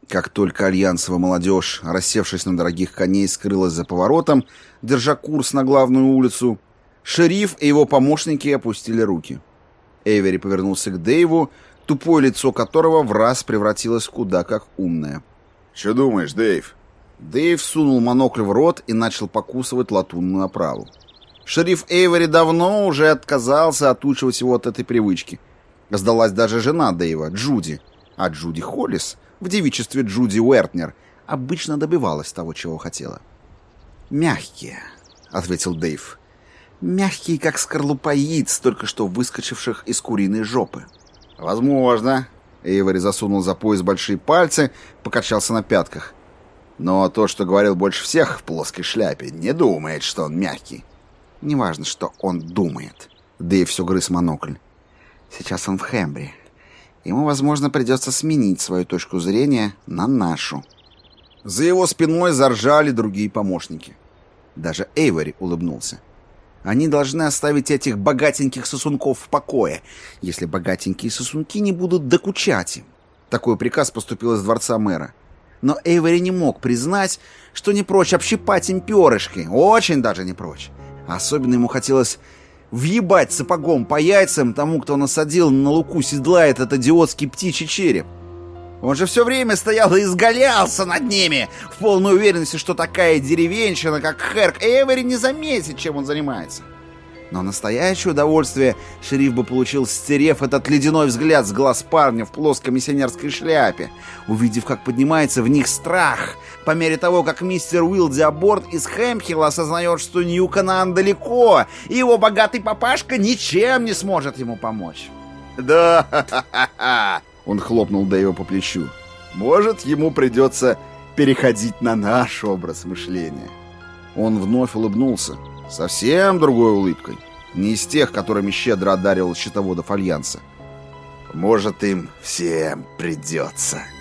Как только альянсовая молодежь, рассевшись на дорогих коней, скрылась за поворотом, держа курс на главную улицу, шериф и его помощники опустили руки. Эйвери повернулся к Дэйву, тупое лицо которого враз превратилось куда как умное. «Что думаешь, Дэйв?» Дэйв сунул монокль в рот и начал покусывать латунную оправу. Шериф Эйвери давно уже отказался отучивать его от этой привычки. Сдалась даже жена Дэйва, Джуди. А Джуди Холлис, в девичестве Джуди Уэртнер, обычно добивалась того, чего хотела. «Мягкие», — ответил Дэйв. «Мягкие, как скорлупа яиц, только что выскочивших из куриной жопы». «Возможно». Эйвери засунул за пояс большие пальцы, покачался на пятках. «Но то, что говорил больше всех в плоской шляпе, не думает, что он мягкий». «Неважно, что он думает». Дэйв все грыз монокль. «Сейчас он в Хэмбри. Ему, возможно, придется сменить свою точку зрения на нашу». За его спиной заржали другие помощники. Даже Эйвери улыбнулся. Они должны оставить этих богатеньких сосунков в покое, если богатенькие сосунки не будут докучать им. Такой приказ поступил из дворца мэра. Но Эйвери не мог признать, что не прочь общипать им перышки. Очень даже не прочь. Особенно ему хотелось въебать сапогом по яйцам тому, кто насадил на луку седла этот идиотский птичий череп. Он же все время стоял и изгалялся над ними, в полной уверенности, что такая деревенщина, как Херк Эйвери, не заметит, чем он занимается. Но настоящее удовольствие шериф бы получил, стерев этот ледяной взгляд с глаз парня в плоской миссионерской шляпе, увидев, как поднимается в них страх, по мере того, как мистер Уилди Аборт из Хэмпхилла осознает, что Нью-Канаан далеко, и его богатый папашка ничем не сможет ему помочь. «Да, ха-ха-ха-ха!» — он хлопнул Дэйва по плечу. «Может, ему придется переходить на наш образ мышления». Он вновь улыбнулся. Совсем другой улыбкой. Не из тех, которыми щедро одаривал счетоводов Альянса. «Может, им всем придется».